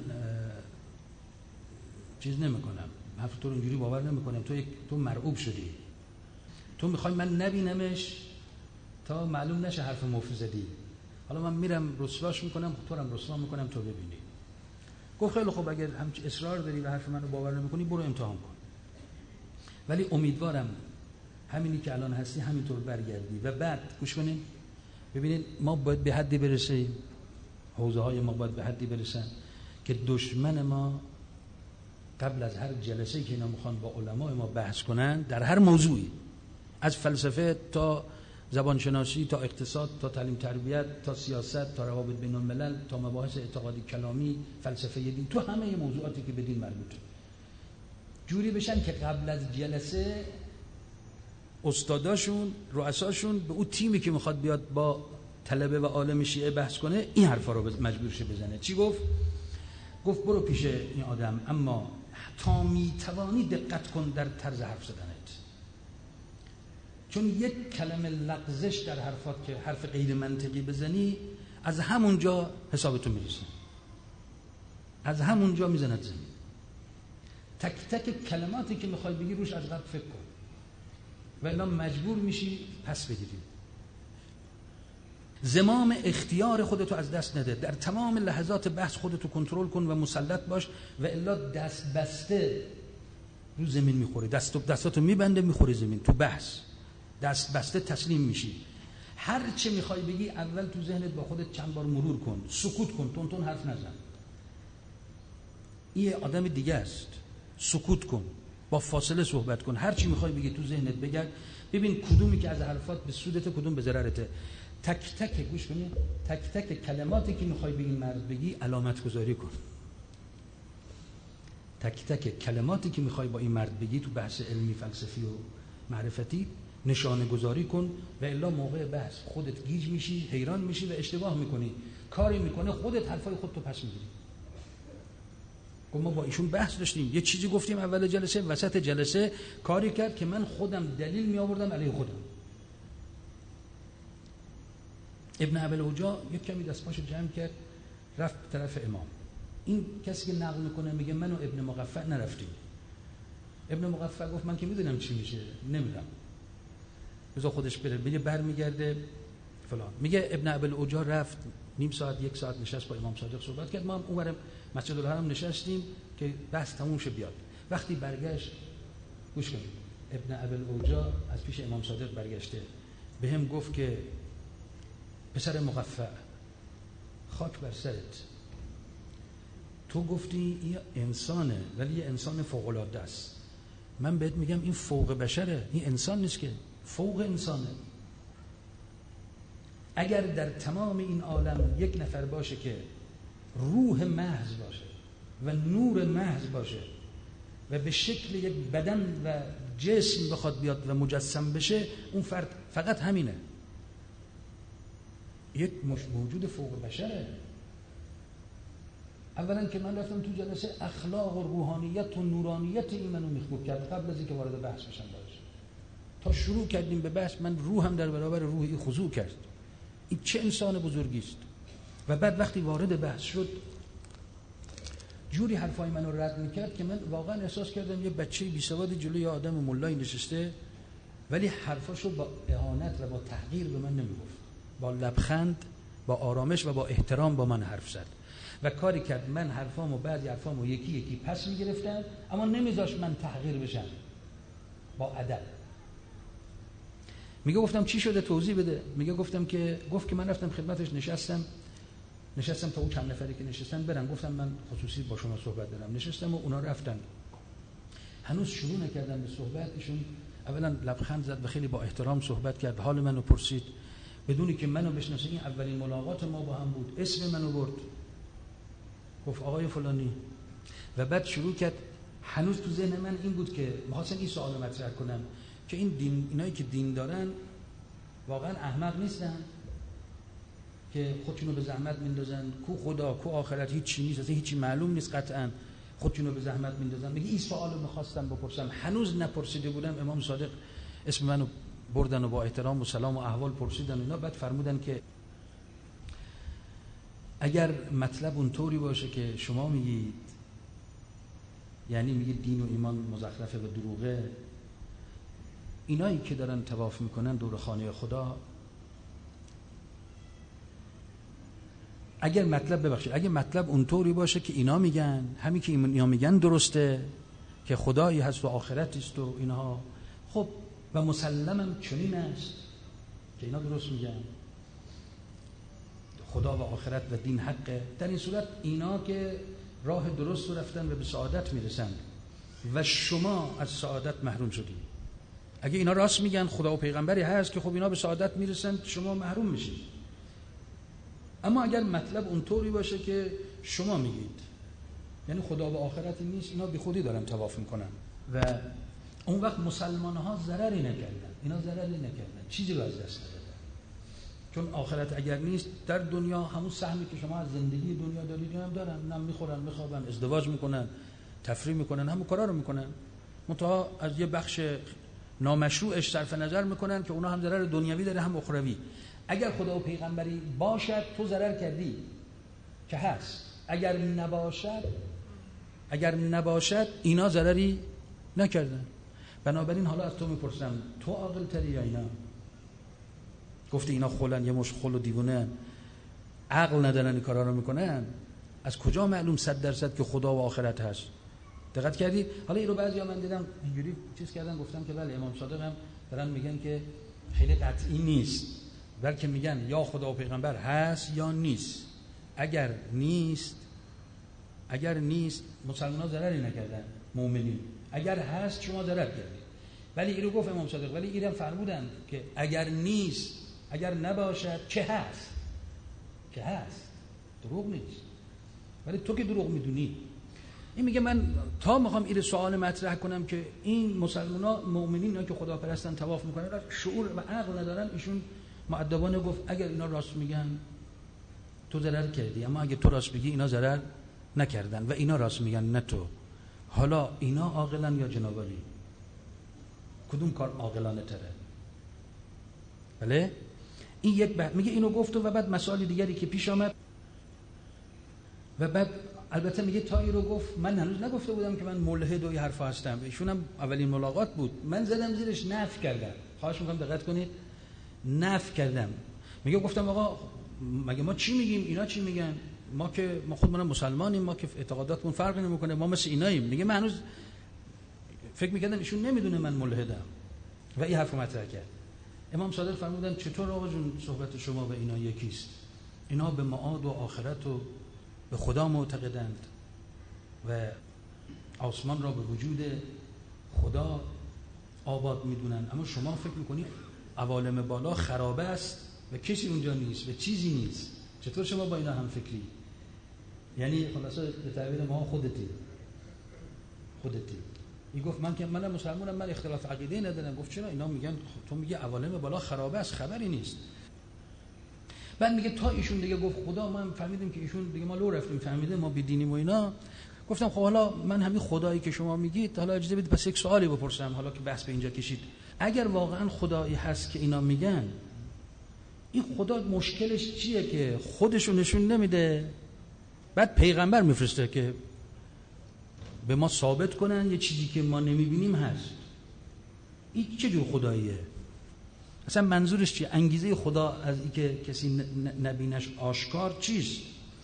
چیز نمیکنم، حرف تو رو اینجوری باور نمیکنم، تو مرعوب شدی، تو میخوای من نبینمش تا معلوم نشه حرف مفت زدی، حالا من میرم رسواش میکنم، تو هم رسوا میکنم تو ببینی. گفت خیلی خب اگر همچین اصرار داری و حرف منو باور نمیکنی برو امتحان کن، ولی امیدوارم همینی که الان هستی همینطور برگردی. و بعد گوش کنین ببینین ما باید به حدی برسیم، حوزه های ما باید به حدی برسن که دشمن ما قبل از هر جلسه‌ای که اینا میخوان با علمای ما بحث کنن در هر موضوعی، از فلسفه تا زبانشناسی تا اقتصاد تا تعلیم تربیت تا سیاست تا روابط بین الملل تا مباحث اعتقادی کلامی فلسفه دین، تو همه موضوعاتی که به دین مربوطه، جوری بشن که قبل از جلسه استاداشون رؤساشون به اون تیمی که میخواد بیاد با طلبه و عالم شیعه بحث کنه این حرفا رو مجبور شه بزنه. چی گفت؟ گفت برو پیش این آدم اما تا میتوانی دقت کن در طرز حرف زدنت، چون یک کلمه لغزش در حرفات که حرف غیر منطقی بزنی از همونجا حسابتون میرسه، از همونجا میزند زمین. تک تک کلماتی که میخوای بگی روش از قبل فکر کن و الا مجبور میشی پس بگیری. زمام اختیار خودتو از دست نده، در تمام لحظات بحث خودتو کنترل کن و مسلط باش و الا دست بسته رو زمین میخوری، دستاتو میبنده میخوری زمین تو بحث، دست بسته تسلیم میشی. هر چه میخوای بگی اول تو ذهنت با خودت چند بار مرور کن، سکوت کن، تون حرف نزن، این آدم دیگه است، سکوت کن، با فاصله صحبت کن، هر چی میخوای بگی تو ذهنت بگرد، ببین کدومی که از حرفات به سودته کدوم به ضررته. تک تک گوش کنی، تک تک کلماتی که میخوای بگی مرد بگی علامت گذاری کن، تک تک کلماتی که میخوای با این مرد بگی تو بحث علمی فلسفی و معرفتی نشانه گذاری کن و الا موقع بحث خودت گیج میشی، حیران میشی و اشتباه میکنی، کاری میکنه خودت حرفای خودتو پس میگیری. ما با ایشون بحث داشتیم، یه چیزی گفتیم اول جلسه، وسط جلسه کاری کرد که من خودم دلیل می آوردم علیه خودم. ابن ابوالعوجا یک کمی دستپاشو جمع کرد رفت طرف امام. این کسی که نقل میکنه میگه من و ابن مقفع نرفتیم. ابن مقفع گفت من که میدونم چی میشه، نمیرم، بذار خودش بره. میگه برمیگرده فلان. میگه ابن ابوالعوجا رفت نیم ساعت یک ساعت نشست با امام صادق صحبت کرد، ما هم اونورم مسجد الحرم نشستیم که بحث تموم شه بیاد. وقتی برگشت گوش کنید، ابن ابوالعوجا از پیش امام صادق برگشته به هم گفت که پسر مقفع خاک بر سرت، تو گفتی این انسانه ولی یه انسان فوق العاده است، من بهت میگم این فوق بشره، این انسان نیست که فوق انسانه. اگر در تمام این عالم یک نفر باشه که روح محض باشه و نور محض باشه و به شکل یک بدن و جسم بخواد بیاد و مجسم بشه، اون فرد فقط همینه، یک موجود فوق بشره. اولا که من رفتم تو جلسه اخلاق و روحانیت و نورانیت این منو میخکوب کرد قبل از اینکه وارد بحث بشم باش. تا شروع کردیم به بحث من روحم در برابر روح این خضوع کرد، این چه انسان بزرگی است. و بعد وقتی وارد بحث شد جوری حرفای منو رد میکرد که من واقعا احساس کردم یه بچه بی سواد جلوی آدم مولایی نشسته ولی حرفاشو با اهانت و با تحقیر به من نمیگفت، با لبخند، با آرامش و با احترام با من حرف زد و کاری کرد من حرفامو بعضی حرفامو یکی یکی پس میگرفتم اما نمیذاش من تحقیر بشم، با ادب. میگه گفتم چی شده توضیح بده. میگه گفت که من رفتم خدمتش نشستم نشستم تا اون چند نفری که نشستن برن، گفتم من خصوصی با شما صحبت دارم. نشستم و اونا رفتن، هنوز شروع نکردن به صحبت. ایشون اولا لبخند زد و خیلی با احترام صحبت کرد، حال منو پرسید بدونی که منو بشناسه. این اولین ملاقات ما با هم بود. اسم منو برد، گفت آقای فلانی، و بعد شروع کرد. هنوز تو ذهن من این بود که می‌خواستم این سوالو مطرح کنم که این دین، اینایی که دین دارن واقعا احمق نیستن که خودشونو به زحمت میندازن؟ کو خدا کو آخرت هیچ نیست، اصلا هیچی معلوم نیست قطعا، خودشونو به زحمت میندازن. میگه این سوالو می‌خواستم بپرسم، هنوز نپرسیده بودم. امام صادق اسم منو بردن و با احترام و سلام و احوال پرسیدن اینا. بعد فرمودن که اگر مطلب اونطوری باشه که شما میگید، یعنی میگه دین و ایمان مزخرفه و دروغه، اینایی که دارن طواف میکنن دور خانه خدا، اگر مطلب اونطوری باشه که اینا میگن، همین که اینا میگن درسته که خدایی هست و آخرتی است و اینها، خب و مسلمم چنین است که اینا درست میگن، خدا و آخرت و دین حقه، در این صورت اینا که راه درست رو رفتن و به سعادت میرسن و شما از سعادت محروم شدید. اگه اینا راست میگن خدا و پیغمبری هست که خب اینا به سعادت میرسن، شما محروم میشید. اما اگر مطلب اونطوری باشه که شما میگید، یعنی خدا و آخرتی نیست، اینا بی خودی دارن طواف میکنن و اون وقت مسلمان ها ضرری نکردن، اینا ضرری نکردن، چیزی رو از دست ندادن. چون آخرت اگر نیست، در دنیا همون سهمی که شما از زندگی دنیا دارید هم دارن، نم میخورن میخوابن، ازدواج میکنن، تفریح میکنن، همون کارا رو میکنن، منتها از یه بخش نامشروعش صرف نظر میکنن که اونا هم ضرر دنیوی داره هم اخروی. اگر خدا و پیغمبری باشد تو ضرر کردی که هست، اگر نباشد اینا ضرری نکردن. بنابراین حالا از تو میپرسم، تو عاقل تری یا اینا؟ گفته اینا خلن، یه مش خل و دیوونه، عقل ندارن، این کارا رو میکنن. از کجا معلوم 100% که خدا و آخرت هست؟ دقت کردی؟ حالا این رو بعضیا من دیدم اینجوری چیز کردن، گفتم که بله امام صادق هم دارن میگن که خیلی قطعی نیست، بلکه میگن یا خدا و پیغمبر هست یا نیست. اگر نیست مسلمان‌ها ضرری نکردن، مؤمنین. اگر هست شما ضرر کردید. ولی این رو گفت امام صادق، ولی اینم فرمودن که اگر نیست، اگر نباشد که هست دروغ نیست. ولی تو که دروغ میدونی. این میگه من تا میخوام این سوال مطرح کنم که این مسلمان‌ها مؤمنینا که خدا پرستن طواف میکنن شعور و عقل ندارن، ایشون مؤدبانه گفت اگر اینا راست میگن تو ضرر کردی، اما اگه تو راست بگی اینا ضرر نکردن و اینا راست میگن نه تو. حالا اینا عاقلن یا جنابالی؟ کدوم کار عاقلانه تره؟ بله این یک میگه اینو گفت و بعد مسائل دیگری که پیش آمد و بعد البته میگه تا این رو گفت من هنوز نگفته بودم که من ملحد و این حرفا هستم. ایشون هم اولین ملاقات بود، من زدم زیرش نفی کردم. خواهش میکنم دقت کنید، نفی کردم. میگه گفتم آقا مگه ما چی میگیم اینا چی میگن؟ ما خودمون مسلمانیم، ما که اعتقاداتمون فرقی نمیکنه، ما مثل ایناییم. میگه من هنوز فکر میکردم ایشون نمیدونه من ملحدم و این حرفو مطرح کرد. امام صادق فرمودن چطور آقا جون صحبت شما و اینا یکیست؟ اینا به معاد و آخرت و به خدا معتقدند و آسمان را به وجود خدا آباد میدونن، اما شما فکر میکنید عوالم بالا خرابه است و کسی اونجا نیست و چیزی نیست. چطور شما با اینا هم فکری؟ یعنی خلاصه به تعبیر ما خودتی. این گفت من مسلمانم، من اختلاف عقیده ندارم. گفت چرا؟ اینا میگن تو میگه عوالم بالا خرابه است، خبری نیست. بعد میگه تا ایشون دیگه گفت خدا، ما فهمیدیم که ایشون دیگه ما لو رفتیم فهمیده ما بیدینیم و اینا. گفتم خب حالا من همین خدایی که شما میگید، حالا اجازه بدید پس یک سوالی بپرسم، حالا که بحث به اینجا کشید. اگر واقعا خدایی هست که اینا میگن، این خدا مشکلش چیه که خودشو نشون نمیده، بعد پیغمبر میفرسته که به ما ثابت کنن یه چیزی که ما نمیبینیم هست؟ این چه جور خداییه؟ اصلا منظورش چیه؟ انگیزه خدا از این که کسی نبینش آشکار چیست؟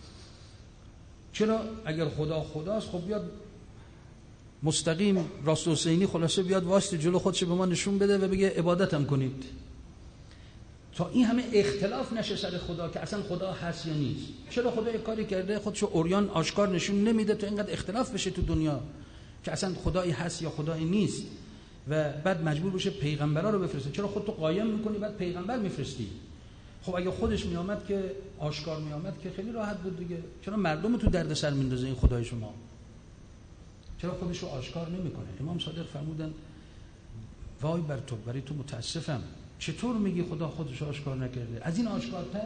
چرا اگر خدا خداست خب بیاد مستقیم راست حسینی خلاصه بیاد واسط جلو خودش به ما نشون بده و بگه عبادتم کنید. تا این همه اختلاف نشه سر خدا که اصلا خدا هست یا نیست. چرا خدا یک کاری کرده خودشو عریان آشکار نشون نمیده تا اینقدر اختلاف بشه تو دنیا که اصلا خدایی هست یا خدایی نیست و بعد مجبور بشه پیغمبرا رو بفرسته؟ چرا خودتو قایم میکنی بعد پیغمبر میفرستی؟ خب اگه خودش میامد که آشکار میامد که خیلی راحت بود دیگه. چرا مردم تو دردسر میندازه این خدای شما؟ چرا خودش رو آشکار نمیکنه؟ امام صادق فرمودن وای بر تو، برای تو متاسفم. چطور میگی خدا خودش رو آشکار نکرده؟ از این آشکارتر؟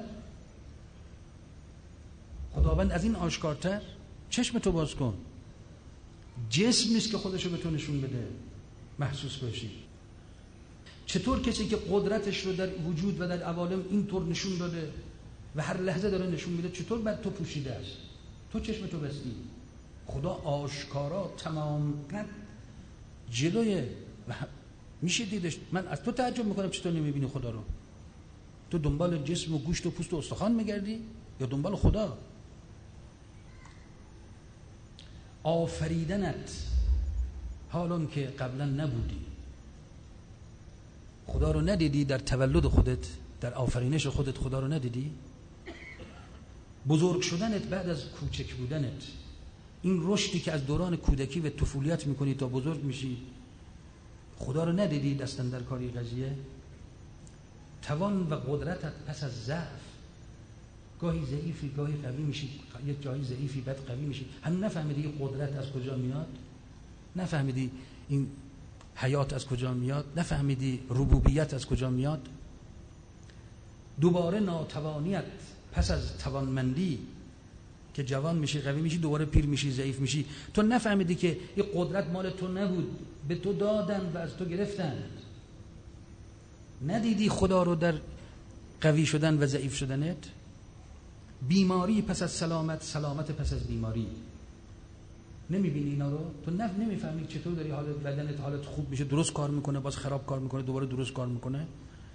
خداوند از این آشکارتر؟ چشم تو باز کن. جسم نیست که خودش رو به تو نشون بده محسوس باشی. چطور کسی که قدرتش رو در وجود و در عوالم اینطور نشون داده و هر لحظه داره نشون میده، چطور بعد تو پوشیده است؟ تو چشم تو بستی. خدا آشکارا تمام قد جلوی و میشه دیدش. من از تو تعجب میکنم چطور نمیبینی خدا رو؟ تو دنبال جسم و گوشت و پوست و استخوان میگردی یا دنبال خدا؟ آفریدنت حالون که قبلا نبودی. خدا رو ندیدی در تولد خودت، در آفرینش خودت خدا رو ندیدی؟ بزرگ شدنت بعد از کوچک بودنت، این رشدی که از دوران کودکی و طفولیت میکنی تا بزرگ میشی، خدا رو ندیدی دستن در کاری قضیه؟ توان و قدرتت پس از ضعف، گاهی ضعیفی گاهی قوی میشی، یک جایی ضعیفی بعد قوی میشی. هم نفهمیدی این قدرت از کجا میاد؟ نفهمیدی این حیات از کجا میاد؟ نفهمیدی ربوبیت از کجا میاد؟ دوباره ناتوانیت پس از توانمندی که جوان میشی قوی میشی، دوباره پیر میشی ضعیف میشی. تو نفهمیدی که این قدرت مال تو نبود، به تو دادن و از تو گرفتن. ندیدی خدا رو در قوی شدن و ضعیف شدنت؟ بیماری پس از سلامت، سلامت پس از بیماری. نمیبینی اینا رو؟ تو نمیفهمی چطور داری حالت بدنت حالت خوب میشه، درست کار میکنه، باز خراب کار میکنه، دوباره درست کار میکنه.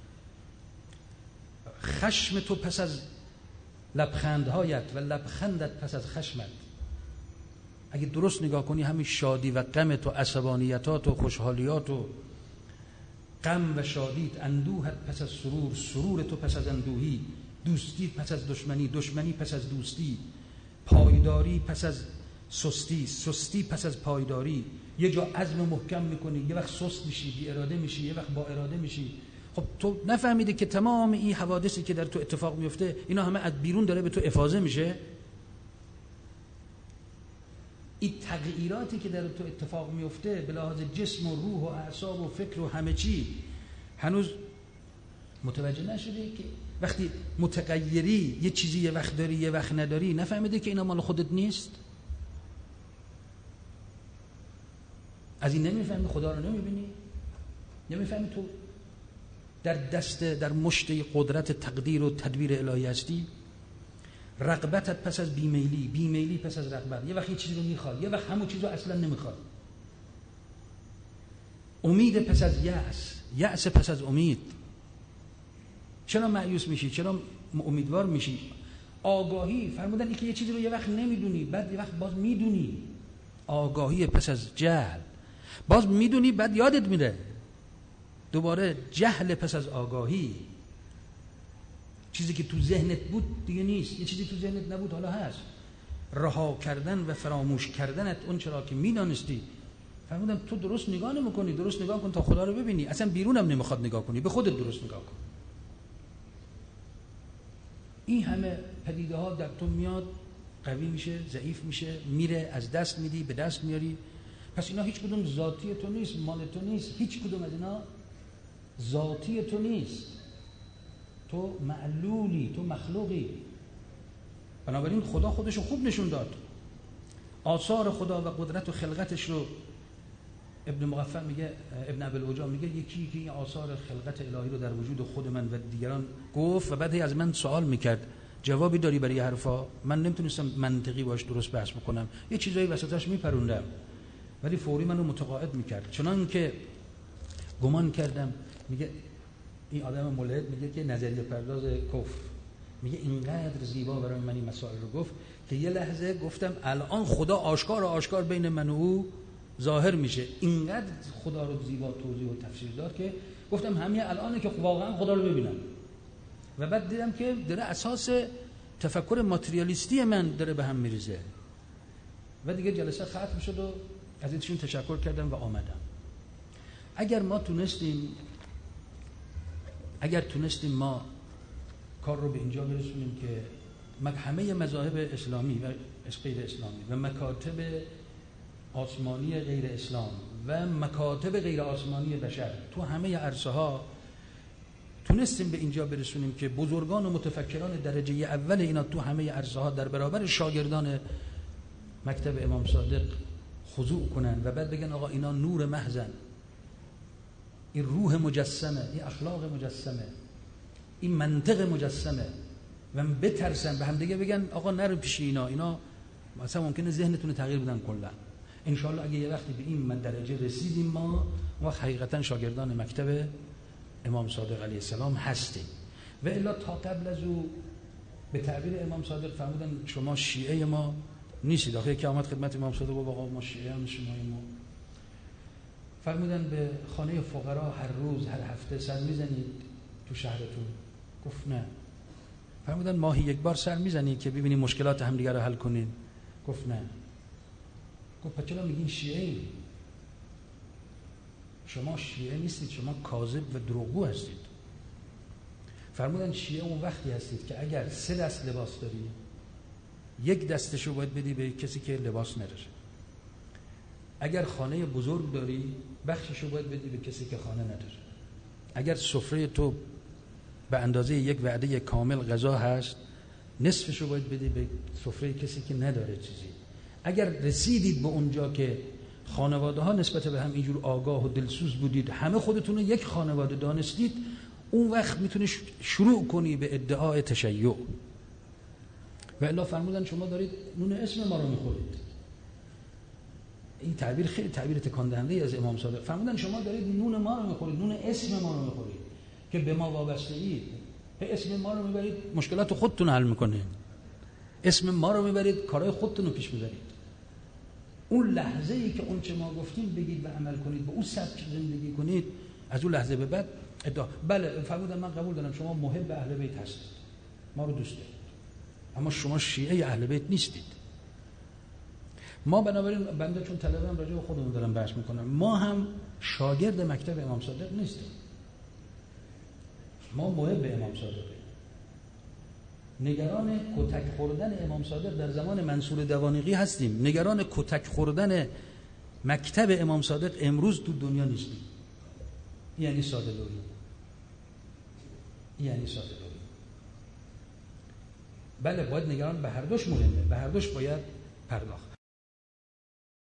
خشم تو پس از لبخندهایت و لبخندت پس از خشمت. اگه درست نگاه کنی همین شادی و غمت و عصبانیتات و خوشحالیات و غم و شادیت، اندوهت پس از سرور، سرور تو پس از اندوهی، دوستی پس از دشمنی، دشمنی پس از دوستی، پایداری پس از سستی، سستی پس از پایداری. یه جا عزم محکم میکنی، یه وقت سست میشی، بی اراده میشی، یه وقت با اراده میشی. خب تو نفهمیده که تمام این حوادثی که در تو اتفاق میفته اینا همه از بیرون داره به تو افاضه میشه؟ این تغییراتی که در تو اتفاق میفته به لحاظ جسم و روح و اعصاب و فکر و همه چی، هنوز متوجه نشدی که وقتی متغیری یه چیزی یه وقت داری یه وقت نداری، نفهمیده که اینا مال خودت نیست؟ از این نمیفهمی؟ خدا رو نمیبینی؟ نمیفهمی تو در مشت قدرت تقدیر و تدبیر الهی هستی؟ رغبتت پس از بیمیلی، بیمیلی پس از رغبت. یه وقت یه چیزی رو میخواد، یه وقت همون چیز رو اصلا نمیخواد. امید پس از یأس، یأس پس از امید. چرا مایوس میشی؟ چرا امیدوار میشی؟ آگاهی فرمودن این که یه چیزی رو یه وقت نمیدونی بعد یه وقت باز میدونی. آگاهی پس از جهل، باز میدونی بعد یادت میره. دوباره جهل پس از آگاهی. چیزی که تو ذهنت بود دیگه نیست، یه چیزی تو ذهنت نبود حالا هست. رها کردن و فراموش کردنت اون چرا که میدانستی. فرمودم تو درست نگاه نمی‌کنی، درست نگاه کن تا خدا رو ببینی. اصلا بیرونم نمیخواد نگاه کنی، به خودت درست نگاه کن. این همه پدیده ها در تو میاد، قوی میشه، ضعیف میشه، میره، از دست میدی، به دست میاری. پس اینا هیچ کدوم ذاتی تو نیست، مال تو نیست. هیچ کدوم از اینا ذاتی تو نیست. تو معلولی، تو مخلوقی. بنابراین خدا خودشو خوب نشون داد. آثار خدا و قدرت و خلقتش رو ابن مغفل میگه، ابن ابوالعجا میگه یکی که این آثار خلقت الهی رو در وجود خود من و دیگران گفت و بعد از من سوال میکرد جوابی داری برای این حرفا؟ من نمیتونستم منطقی باش درست بحث بکنم، یه چیزایی وسطش میپروندم، ولی فوری منو متقاعد میکرد. چنان که گمان کردم، میگه این آدم ملحد میگه که نظریه پرداز کفر، میگه اینقدر زیبا برای من این مسائل رو گفت که یه لحظه گفتم الان خدا آشکار بین من و او ظاهر میشه. اینقدر خدا رو زیبا توضیح و تفسیر داد که گفتم همین الانه که واقعا خدا رو ببینم. و بعد دیدم که داره اساس تفکر ماتریالیستی من داره به هم میریزه و دیگه جلسه ختم شد و از ایشون تشکر کردم و آمدم. اگر تونستیم ما کار رو به اینجا برسونیم که همه مذاهب اسلامی و غیر اسلامی و مکاتب آسمانی غیر اسلام و مکاتب غیر آسمانی بشر تو همه عرصه ها تونستیم به اینجا برسونیم که بزرگان و متفکران درجه اول اینا تو همه عرصه ها در برابر شاگردان مکتب امام صادق خضوع کنن و بعد بگن آقا اینا نور محضن، این روح مجسمه، این اخلاق مجسمه، این منطق مجسمه و بترسن به هم دیگه بگن آقا نرو پیش اینا مثلا ممکنه ذهنتون تغییر بدن کلا. انشالله اگه یه وقتی به این درجه رسیدیم ما وقت حقیقتا شاگردان مکتب امام صادق علیه السلام هستیم. و الا تا قبل از او به تعبیر امام صادق فرمودن شما شیعه ما نیستید. آخه که آمد خدمت امام صادق و آقا ما شیعه هم شما فرمودن به خانه فقرا هر روز هر هفته سر میزنید تو شهرتون؟ گفت نه. فرمودن ماهی یک بار سر میزنید که ببینید مشکلات همدیگه رو حل کنید؟ گفت نه. گفت پس چرا میگین شیعه ای؟ شما شیعه نیستید، شما کاذب و دروغگو هستید. فرمودن شیعه اون وقتی هستید که اگر 3 دست لباس داری 1 دستشو باید بدی به کسی که لباس نداره. اگر خانه بزرگ داری بخششو باید بدی به کسی که خانه نداره. اگر سفره تو به اندازه 1 وعده کامل غذا هست نصفشو باید بدی به سفره کسی که نداره چیزی. اگر رسیدید به اونجا که خانواده ها نسبت به هم اینجور آگاه و دلسوز بودید، همه خودتون رو یک خانواده دانستید، اون وقت میتونی شروع کنی به ادعای تشیع. و الا فرمودن شما دارید نون اسم ما رو میخورید. این تعبیر خیلی تعبیر تکان دهنده از امام صادق. فرمودن شما دارید نون ما رو میخورید، نون اسم ما رو میخورید که به ما وابسته اید. به اسم ما رو میبرید مشکلات خودتون حل میکنید، اسم ما رو میبرید کارهای خودتون رو پیش میبرید. اون لحظه ای که اون چه ما گفتیم بگید و عمل کنید، به اون سبک زندگی کنید، از اون لحظه به بعد ادعا. بله فرمودن من قبول دارم شما محب اهل بیت هستید، ما رو دوست دارید، اما شما شیعه اهل بیت نیستید. ما بنابراین بنده چون طلبه‌ام راجع به خودمون دارم بحث میکنم، ما هم شاگرد مکتب امام صادق نیستیم. ما محب امام صادقیم. نگران کتک خوردن امام صادق در زمان منصور دوانیقی هستیم. نگران کتک خوردن مکتب امام صادق امروز تو دنیا نیستیم. یعنی ساده لوحی. بله باید نگران به هر دوش مهمه، به هر دوش باید پرداخت.